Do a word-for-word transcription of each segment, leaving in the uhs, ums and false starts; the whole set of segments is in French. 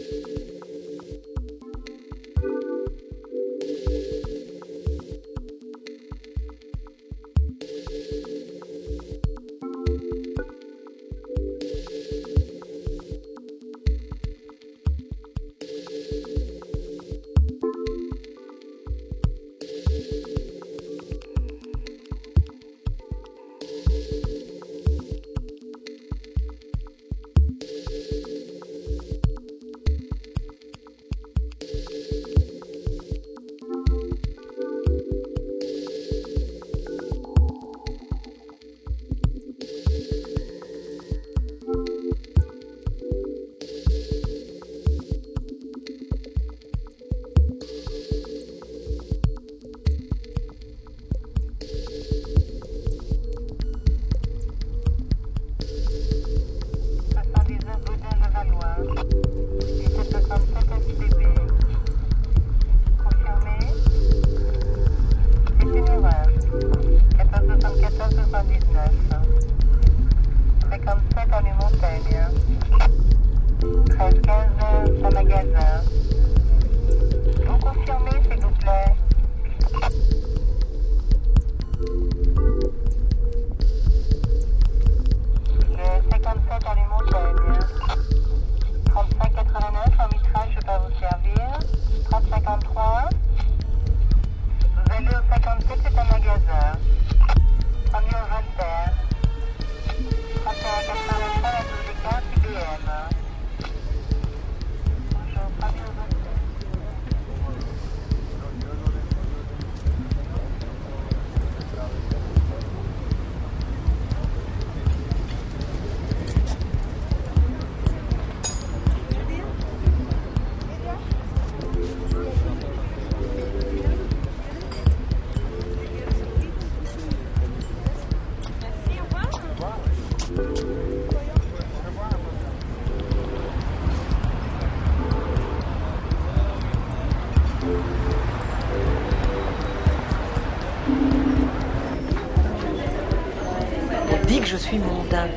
Je suis mondain.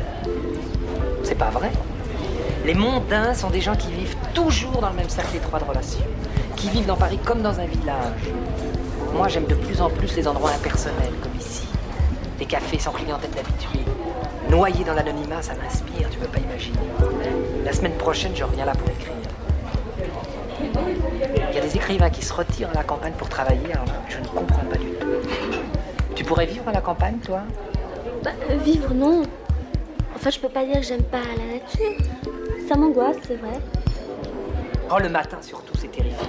C'est pas vrai. Les mondains sont des gens qui vivent toujours dans le même cercle étroit de relations, qui vivent dans Paris comme dans un village. Moi, j'aime de plus en plus les endroits impersonnels, comme ici. Des cafés sans clientèle d'habitués. Noyé dans l'anonymat, ça m'inspire, tu peux pas imaginer. La semaine prochaine, je reviens là pour écrire. Il y a des écrivains qui se retirent à la campagne pour travailler, alors je ne comprends pas du tout. Tu pourrais vivre à la campagne, toi ? Bah, vivre, non. Enfin, je peux pas dire que j'aime pas la nature. Ça m'angoisse, c'est vrai. Oh, le matin, surtout, c'est terrifiant.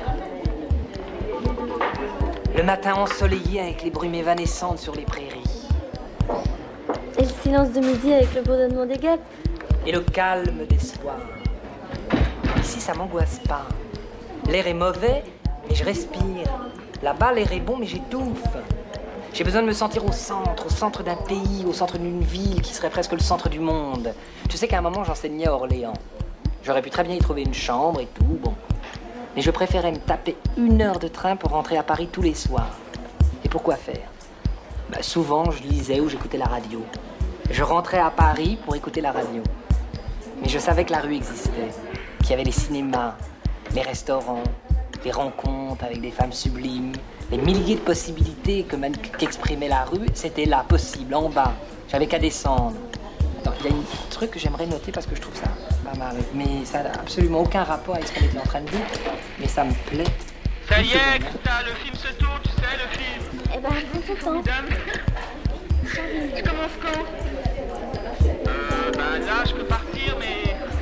Le matin ensoleillé avec les brumes évanescentes sur les prairies. Et le silence de midi avec le bourdonnement des guêpes. Et le calme des soirs. Ici, ça m'angoisse pas. L'air est mauvais, mais je respire. Là-bas, l'air est bon, mais j'étouffe. J'ai besoin de me sentir au centre, au centre d'un pays, au centre d'une ville qui serait presque le centre du monde. Tu sais qu'à un moment, j'enseignais à Orléans. J'aurais pu très bien y trouver une chambre et tout, bon. Mais je préférais me taper une heure de train pour rentrer à Paris tous les soirs. Et pourquoi faire ? Bah, souvent, je lisais ou j'écoutais la radio. Je rentrais à Paris pour écouter la radio. Mais je savais que la rue existait, qu'il y avait les cinémas, les restaurants, les rencontres avec des femmes sublimes, les milliers de possibilités que qu'exprimait la rue, c'était là, possible, en bas. J'avais qu'à descendre. Alors, il y a un truc que j'aimerais noter parce que je trouve ça pas mal. Mais ça n'a absolument aucun rapport avec ce qu'on était en train de dire. Mais ça me plaît. Ça y est, ça, le film se tourne, tu sais, le film. Eh ben, prends ton temps. Tu commences quand ? Euh, bah là, je peux partir, mais... Hein ?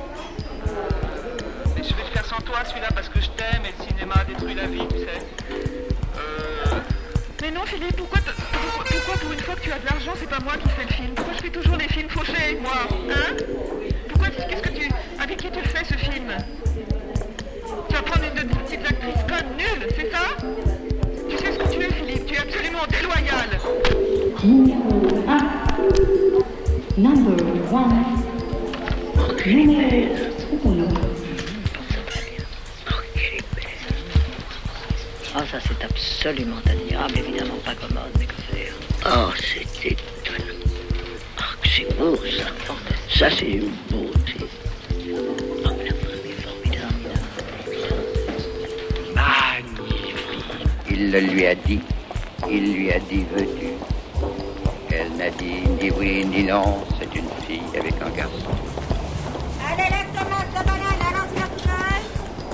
Mais je vais le faire sans toi, celui-là, parce que je t'aime et le cinéma a détruit la vie, tu sais. Euh... Mais non, Philippe, pourquoi, pourquoi, pourquoi pour une fois que tu as de l'argent, c'est pas moi qui fais le film ? Pourquoi je fais toujours les films fauchés, moi ? Hein ? Pourquoi, qu'est-ce que tu... Avec qui tu le fais, ce film ? Tu vas prendre une petite actrice conne, nulle, c'est ça ? Tu sais ce que tu es, Philippe, tu es absolument déloyal. Numéro un. Number one. Numéro uno. Oh, ça c'est absolument admirable, évidemment pas commode, mais que faire ? Oh, c'est étonnant. Oh, que c'est beau, ça. Ça, c'est une beauté. Oh, la femme est formidable. Il le lui a dit, il lui a dit veux-tu. Elle n'a dit ni oui ni non, c'est une fille avec un garçon. Allez, la tomate, la banane, la lance la courage.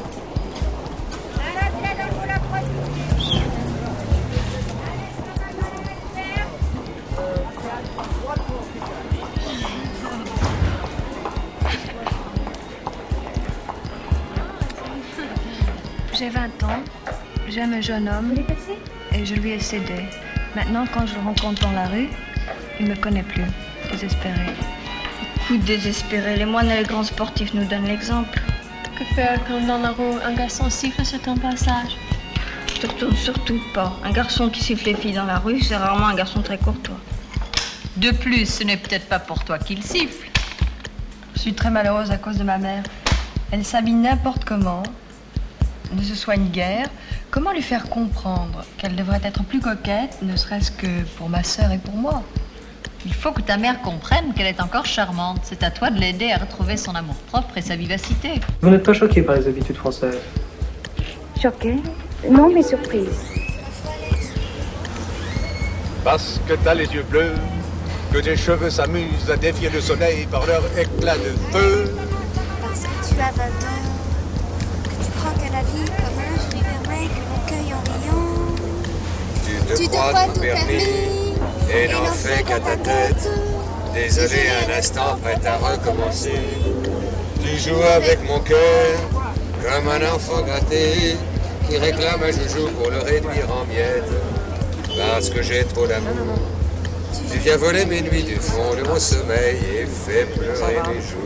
La lance la dans la production. J'ai vingt ans, j'aime un jeune homme et je lui ai cédé. Maintenant, quand je le rencontre dans la rue, il ne me connaît plus. Désespéré. Écoute, désespéré, les moines et les grands sportifs nous donnent l'exemple. Que faire quand dans la rue un garçon siffle sur ton passage? Surtout, surtout pas. Un garçon qui siffle les filles dans la rue, c'est rarement un garçon très courtois. De plus, ce n'est peut-être pas pour toi qu'il siffle. Je suis très malheureuse à cause de ma mère. Elle s'habille n'importe comment, ne se soigne guère. Comment lui faire comprendre qu'elle devrait être plus coquette, ne serait-ce que pour ma sœur et pour moi? Il faut que ta mère comprenne qu'elle est encore charmante. C'est à toi de l'aider à retrouver son amour-propre et sa vivacité. Vous n'êtes pas choqué par les habitudes françaises? Choquée? Non, mais surprise. Parce que t'as les yeux bleus, que tes cheveux s'amusent à défier le soleil par leur éclat de feu. Parce que tu as vingt ans, que tu crois qu'à la vie comme un fruit vermeil que l'on cueille en riant. Tu te, tu crois, te crois tout permis, permis et, et n'en fais qu'à ta tête. Désolé un instant, prête à recommencer. Tu joues avec mon cœur comme un enfant gâté qui réclame un joujou pour le réduire en miettes. Parce que j'ai trop d'amour, tu viens voler mes nuits du fond de mon sommeil et fais pleurer mes jours.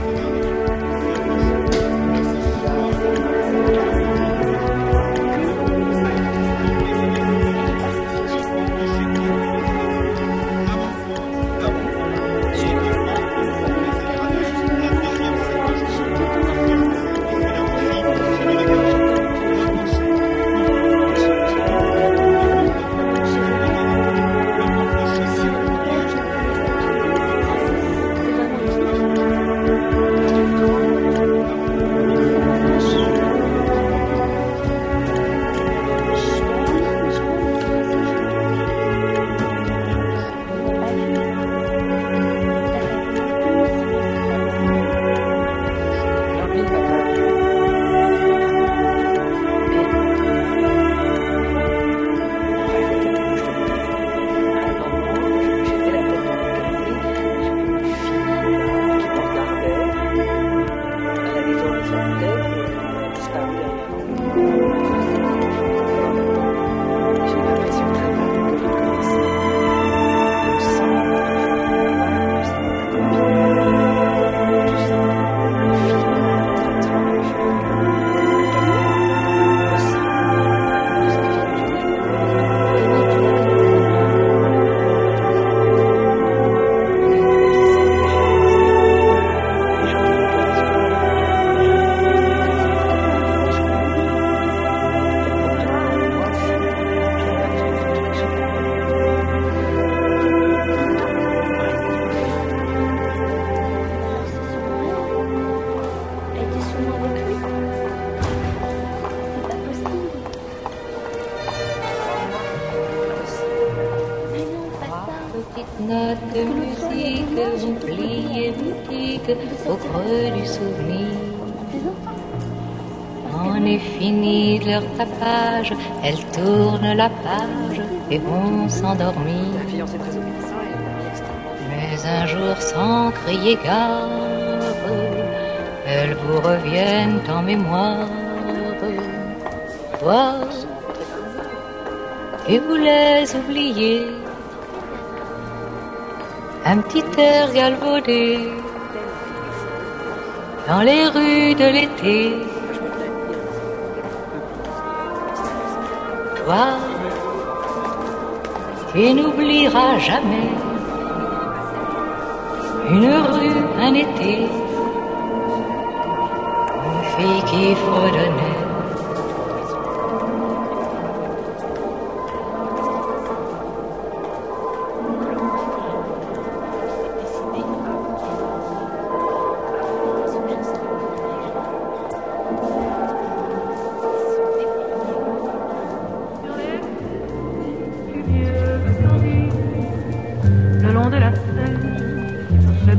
Notes de musique, oubliées boutiques au creux du souvenir. On est fini de leur tapage, elles tournent la page et vont s'endormir. Mais un jour sans crier gare, elles vous reviennent en mémoire. Toi, et vous les oubliez. Un petit air galvaudé dans les rues de l'été. Toi, qui n'oublieras jamais une rue, un été, une fille qu'il faut donner.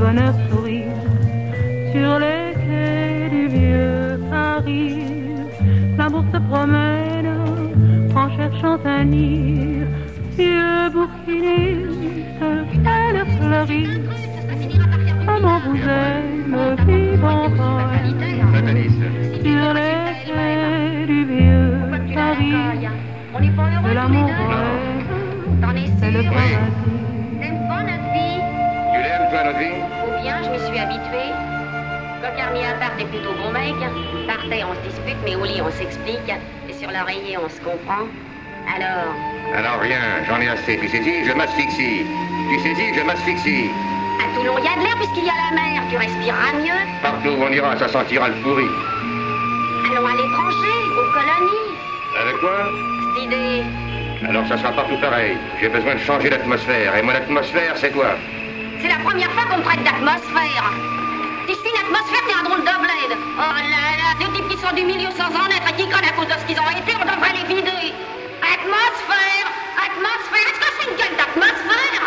bonheur sourire sur les quais du vieux Paris. L'amour se promène en cherchant un nid, vieux bouquiniste, elle fleurit. Comment vous aime, vivant poète, sur les quais du vieux Paris. De l'amour vrai, c'est le paradis. T'aimes pas notre vie? Tu l'aimes, toi, notre vie? Ou bien, je m'y suis habituée. Cocarmi à part, t'es plutôt bon mec. Par terre, on se dispute, mais au lit, on s'explique. Et sur l'oreiller, on se comprend. Alors? Alors rien, j'en ai assez. Tu sais-y, je m'asphyxie. Tu sais-y, je m'asphyxie. À Toulon, il y a de l'air puisqu'il y a la mer. Tu respireras mieux. Partout où on ira, ça sentira le pourri. Allons à l'étranger, aux colonies. Avec quoi? Cette idée. Alors ça sera partout pareil. J'ai besoin de changer d'atmosphère. Et mon atmosphère, c'est toi. C'est la première fois qu'on me traite d'atmosphère. Ici, l'atmosphère, t'es un drôle de bled. Oh là là, des types qui sont du milieu sans en être et qui connaissent à cause de ce qu'ils ont été, on devrait les vider. Atmosphère, atmosphère, est-ce que c'est une gueule d'atmosphère?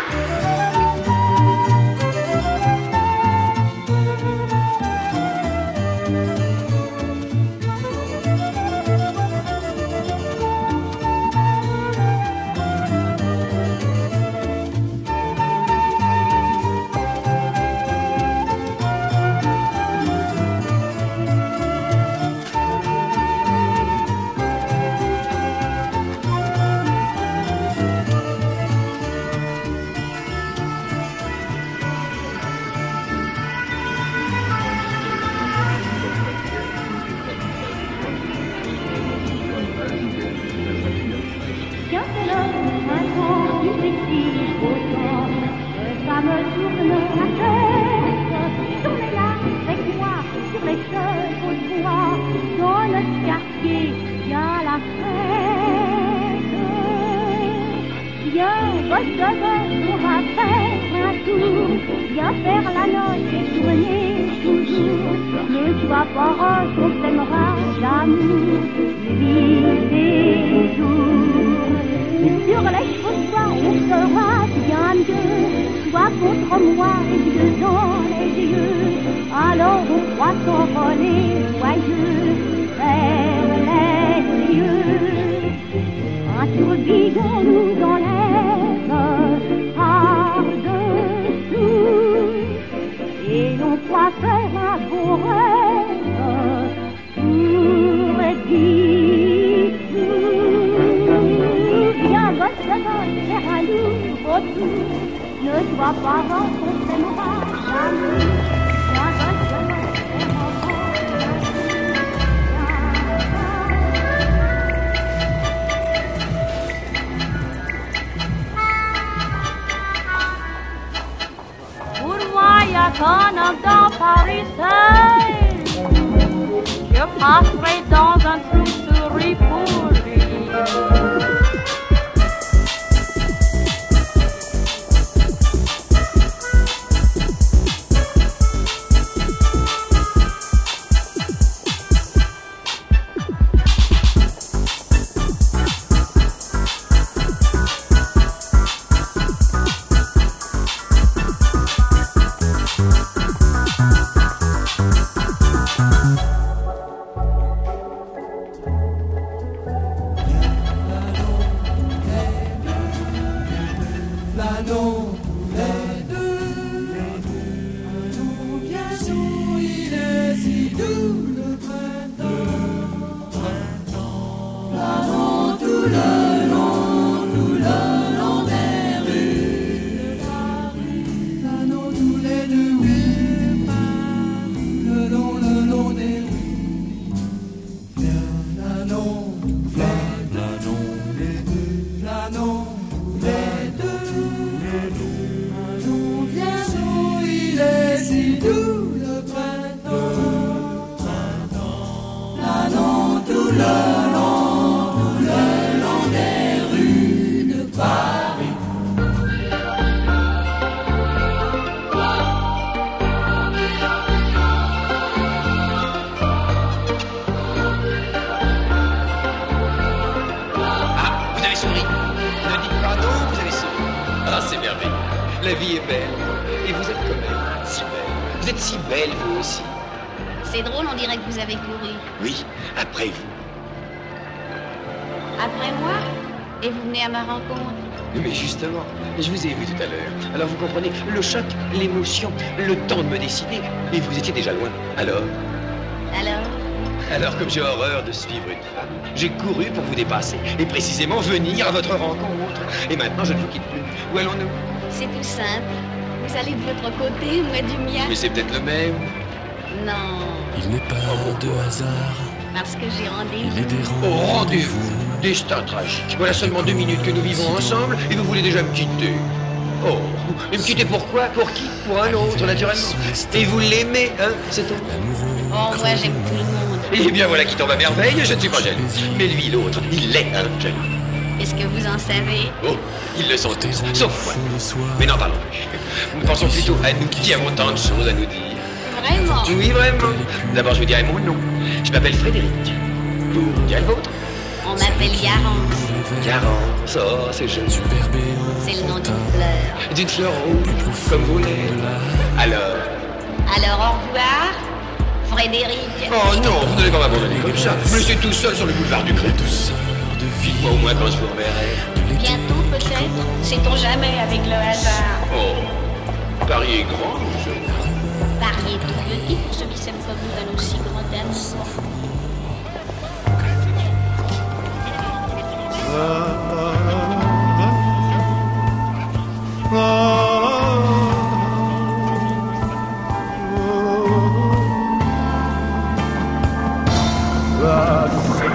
La vie est belle. Et vous êtes comme elle. Super. Vous êtes si belle, vous aussi. C'est drôle, on dirait que vous avez couru. Oui, après vous. Après moi? Et vous venez à ma rencontre? Mais justement, je vous ai vu tout à l'heure. Alors vous comprenez, le choc, l'émotion, le temps de me décider. Et vous étiez déjà loin. Alors? Alors? Alors, comme j'ai horreur de suivre une femme, j'ai couru pour vous dépasser. Et précisément venir à votre rencontre. Et maintenant, je ne vous quitte plus. Où allons-nous? C'est tout simple. Vous allez de votre côté, moi du mien. Mais c'est peut-être le même. Non. Il n'est pas de hasard. Parce que j'ai rendez-vous. Il est des Oh, rendez-vous. Destin tragique. Voilà seulement deux minutes que nous vivons ensemble et vous voulez déjà me quitter. Oh, et me quitter pourquoi? Pour qui? Pour un autre, naturellement. Et vous l'aimez, hein? C'est tout. Oh, moi j'aime tout le monde. Eh bien voilà qui tombe à merveille, je ne suis pas jaloux. Mais lui, l'autre, il l'est, hein, jaloux. Est-ce que vous en savez? Oh, ils le sont tous, sauf moi. Mais n'en parlons plus. Nous pensons plutôt à nous qui avons tant de choses à nous dire. Vraiment? Oui, vraiment. D'abord, je vous dirai mon nom. Je m'appelle Frédéric. Vous, quel vôtre? On m'appelle Garance. Garance, oh, c'est joli. C'est le nom d'une fleur. D'une fleur rouge, comme vous l'êtes. Alors? Alors, au revoir, Frédéric. Oh non, vous n'allez pas m'abandonner comme ça. Me laissez tout seul sur le boulevard du Cré. Dites-moi au moins quand je vous reverrai. Bientôt, peut-être. Sait-on jamais avec le hasard. Oh, Paris est grand, monsieur. Paris est tout petit pour ceux qui s'aiment comme nous d'un aussi grand amour. La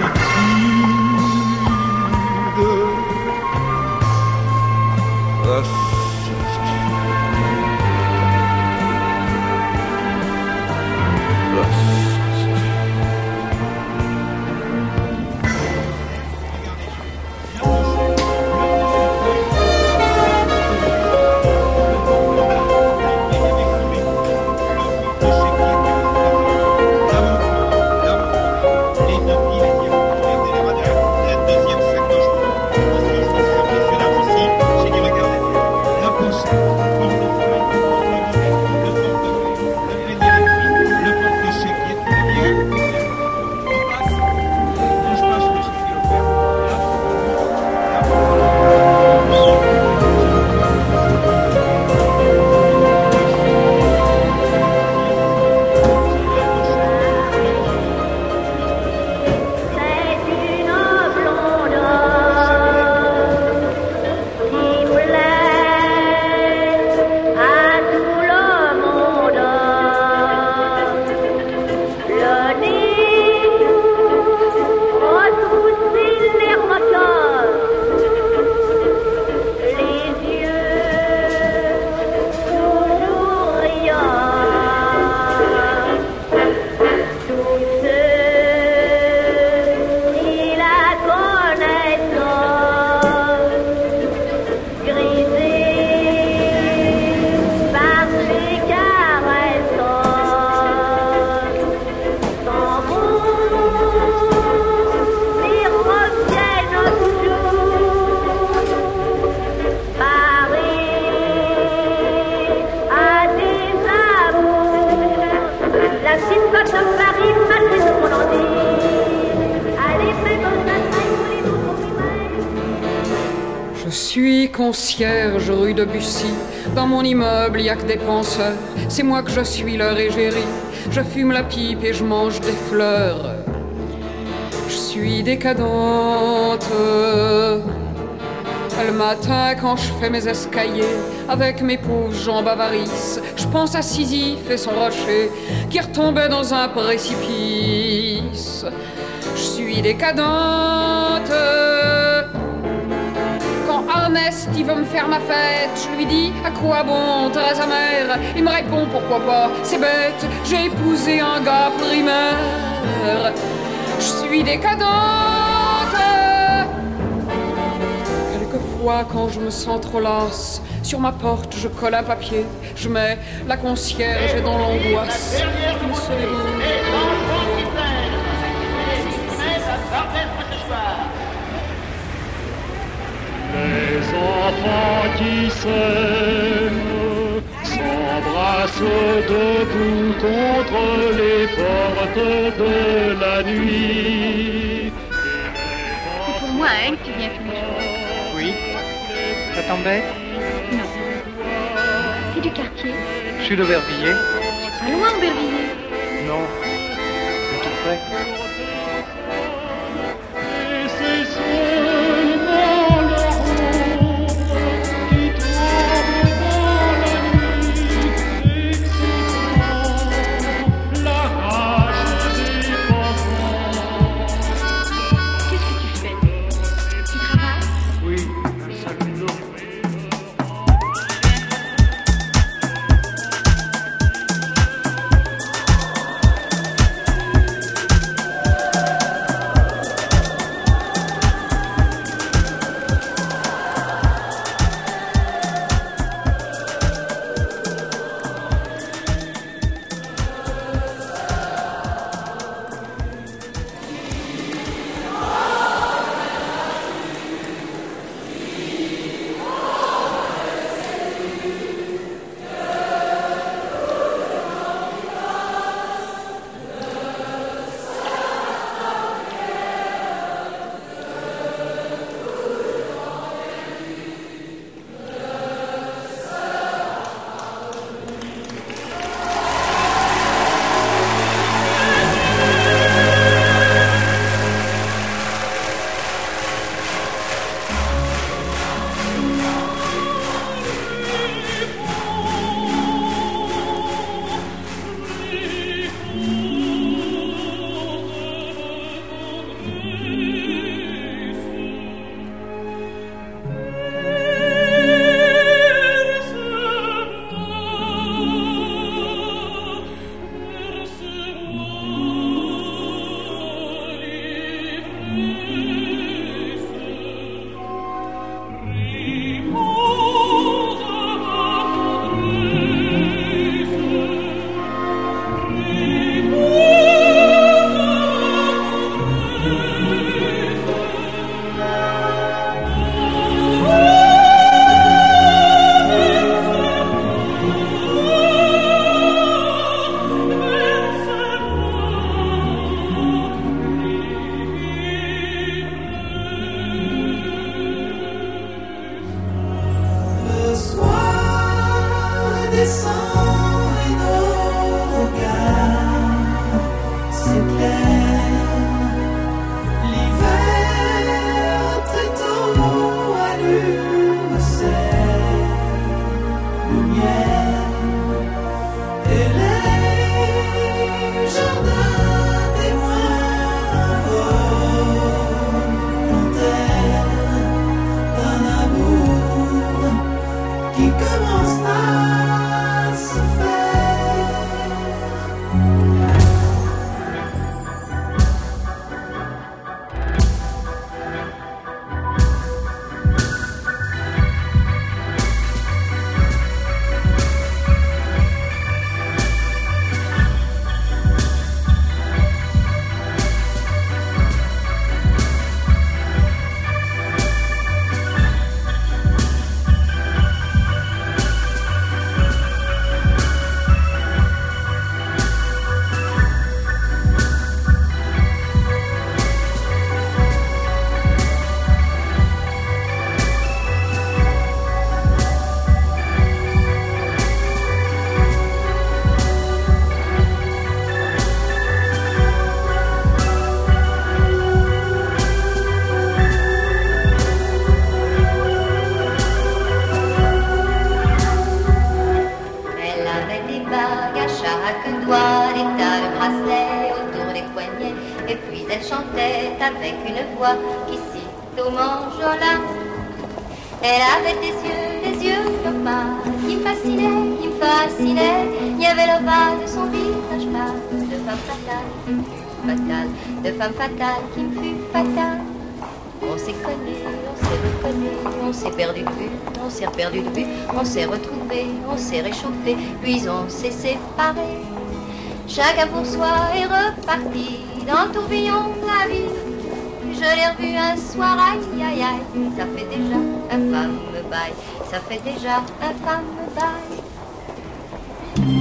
Je suis concierge rue de Bussy. Dans mon immeuble, il n'y a que des penseurs. C'est moi que je suis leur égérie. Je fume la pipe et je mange des fleurs. Je suis décadente. Le matin, quand je fais mes escaliers avec mes pauvres jambes avarices, je pense à Sisyphe et son rocher qui retombait dans un précipice. Je suis décadente. Quand Ernest il veut me faire ma fête, je lui dis à quoi bon, Thérèse mère. Il me répond pourquoi pas, c'est bête, j'ai épousé un gars primaire. Je suis décadente. Quelquefois quand je me sens trop lasse, sur ma porte je colle un papier, je mets la concierge et dans l'angoisse. Une seule Les enfants qui s'aiment s'embrassent. place debout contre les portes de la nuit. C'est pour moi, hein, que tu viens tous les jours. Oui. Ça t'embête? Non. C'est du quartier. Je suis d'Aubervilliers. C'est pas loin, Aubervilliers. Non. C'est tout près. Et c'est seulement l'aurore qui tremble dans la nuit, excitant la rage des enfants. Qu'est-ce que tu fais? Tu travailles? Oui, un sac de dos. Avec une voix qui cite au manjola. Elle avait des yeux, des yeux d'opale qui me fascinaient, qui me fascinaient. Il y avait l'ovale de son visage pâle, de femme fatale qui me fut fatale, de femme fatale qui me fut fatale. On s'est connu, on s'est reconnu, on s'est perdu de vue, on s'est perdu de vue, on s'est retrouvé, on s'est réchauffé, puis on s'est séparés. Chacun pour soi est reparti dans le tourbillon de la vie. Je l'ai revu un soir, aïe aïe aïe, ça fait déjà un fameux bail, ça fait déjà un fameux bail.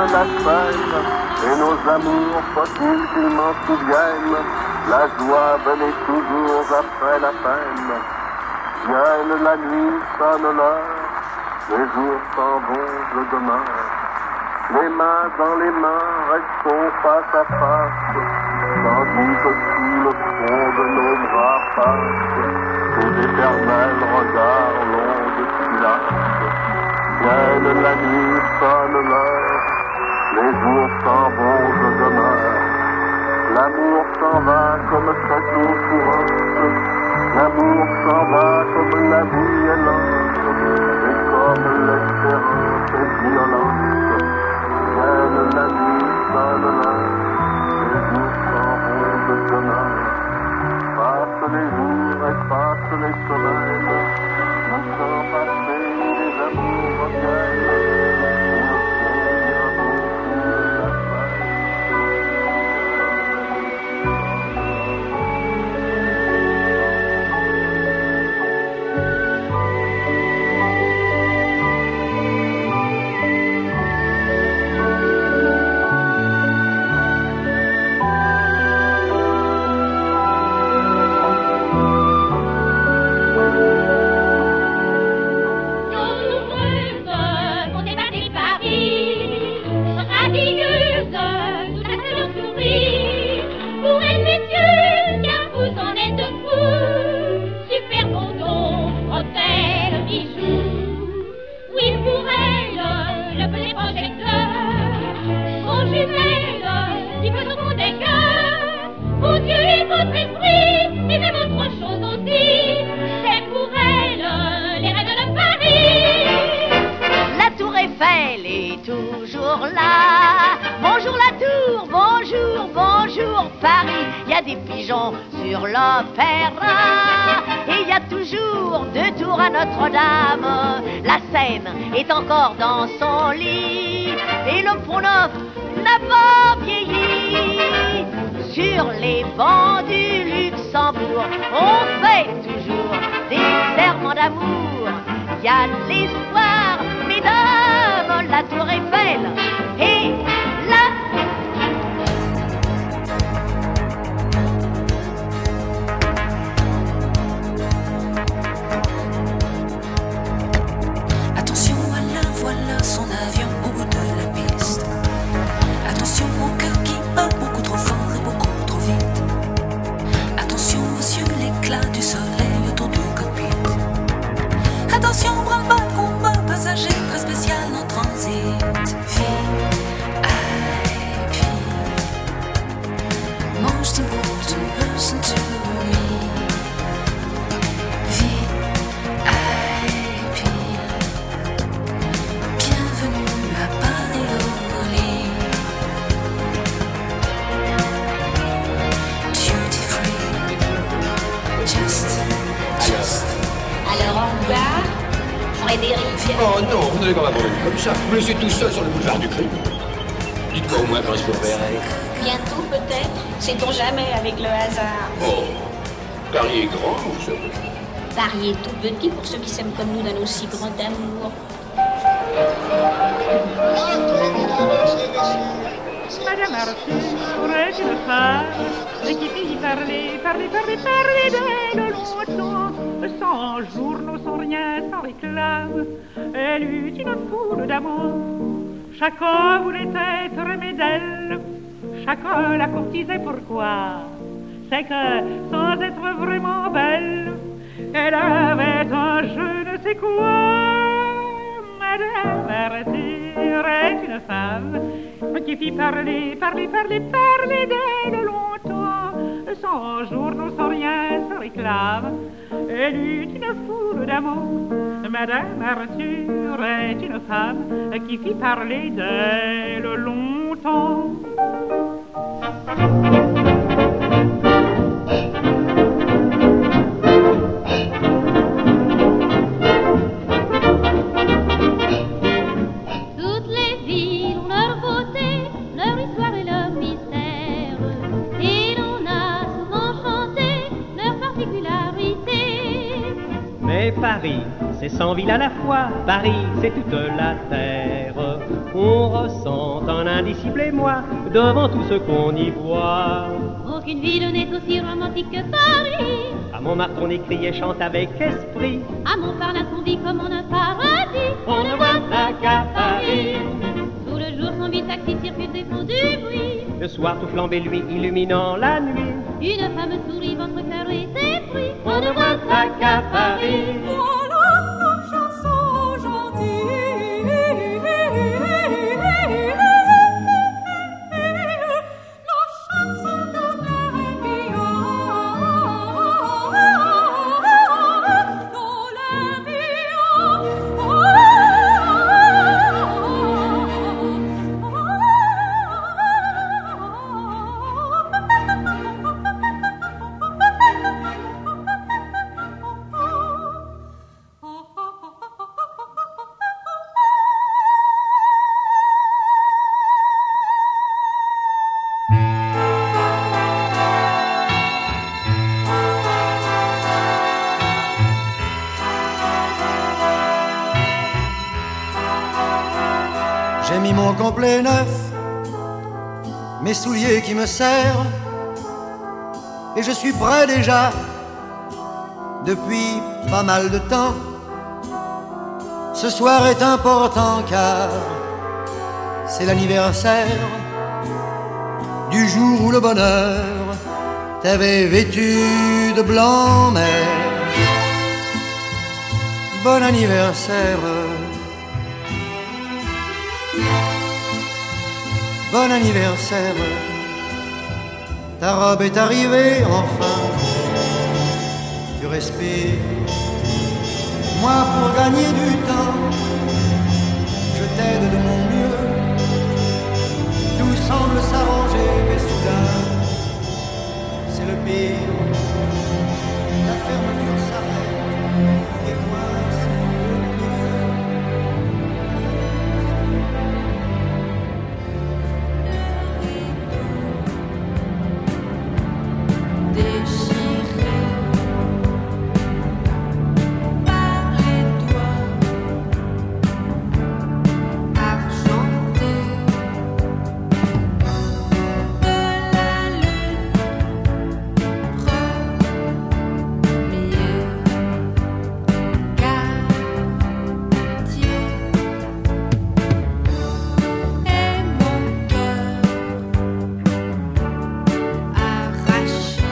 la scène, et nos amours, faut-il qu'ils m'en souviennent, la joie venait toujours après la peine. Vienne la nuit, sonne l'heure, les jours s'en vont, je demeure. Les mains dans les mains, restons face à face, tandis que sous le front de nos bras passent ces éternels regards longs de silence. Vienne la nuit, sonne l'heure, les jours s'en vont, je demeure. L'amour s'en va comme cette eau courante, l'amour s'en va comme la vie est lente, et comme l'espérance est violente. Vienne la nuit, sonne l'heure, les jours s'en vont, je demeure. Passent les jours et passent les semaines, mon temps passé, les amours reviennent. Est encore dans son lit et le Pont Neuf n'a pas vieilli. Sur les bancs du Luxembourg, on fait toujours des serments d'amour. Y a de l'espoir, mesdames, la Tour Eiffel et la... Son avion au bout de la piste. Attention au cœur qui bat beaucoup trop fort et beaucoup trop vite. Attention aux cieux, l'éclat du soleil autour du cockpit. Attention au bras combat passager très spécial en transit. V I P, most important person to me. V I P, à Paris-Orly. Duty free, just, just. Alors en gare, Frédéric. Oh non, vous n'allez pas m'abandonner comme ça. Vous me laissez tout seul sur le boulevard du crime. Dites-moi au moins quand je vous reverrai. Bientôt peut-être, sait-on jamais avec le hasard. Oh, Paris est grand, vous savez. Paris est tout petit pour ceux qui s'aiment comme nous d'un aussi grand amour. Madame Arthur est une femme qui finit parler, parler, parler, parler d'elle longtemps, sans journaux, sans rien, sans réclame. Elle eut une foule d'amants, chacun voulait être aimé d'elle, chacun la courtisait. Pourquoi? C'est que, sans être vraiment belle, elle avait un je ne sais quoi. Madame Arthur est une femme qui fit parler, parler, parler, parler d'elle longtemps, sans journaux, sans rien, sans réclame. Elle eut une foule d'amants. Madame Arthur est une femme qui fit parler d'elle longtemps. Paris, c'est cent villes à la fois. Paris, c'est toute la terre. On ressent un indicible et moi, devant tout ce qu'on y voit. Aucune ville n'est aussi romantique que Paris. À Montmartre on écrit et chante avec esprit. À Montparnasse on vit comme en un paradis. On ne voit ça qu'à Paris. Tout le jour son mille taxis circulent et font du bruit. Le soir tout flambé lui illuminant la nuit. Une femme sourit, votre cœur est épris. On ne voit ça qu'à Paris. J'ai mis mon complet neuf, mes souliers qui me serrent, et je suis prêt déjà depuis pas mal de temps. Ce soir est important car c'est l'anniversaire du jour où le bonheur t'avait vêtu de blanc, mais bon anniversaire. Bon anniversaire, ta robe est arrivée enfin, tu respires. Moi pour gagner du temps, je t'aide de mon mieux. Tout semble s'arranger, mais soudain, c'est le pire. La fermeture s'arrête, et coince au milieu. Déchiré par les doigts argentés de la lune, premier quartier, et mon cœur arraché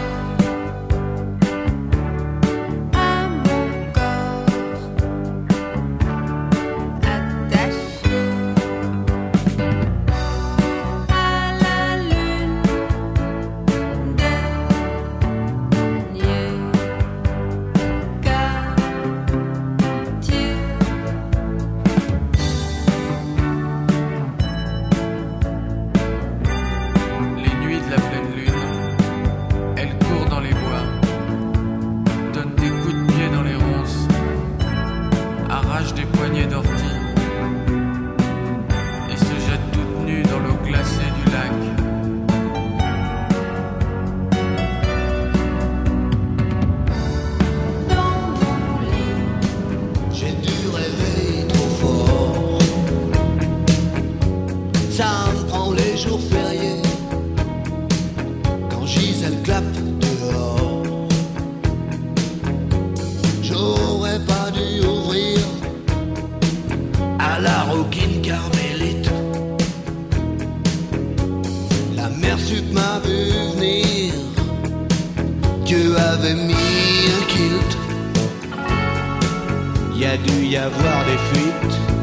à mon corps attaché à la lune, dernier quartier. Les nuits de la pleine lune, elle court dans les bois, donne des coups de pied dans les ronces, arrache des poignées d'ortie et se jette toute nue dans l'eau glacée du lac. Dans mon lit, J'ai dû rêver trop fort. Ça me prend les jours fériés quand Gisèle clappe dehors. J'aurais pas dû ouvrir à la roquine carmélite. La mère sup m'a vu venir. Dieu avait mis un kilt. Y a dû y avoir des fuites.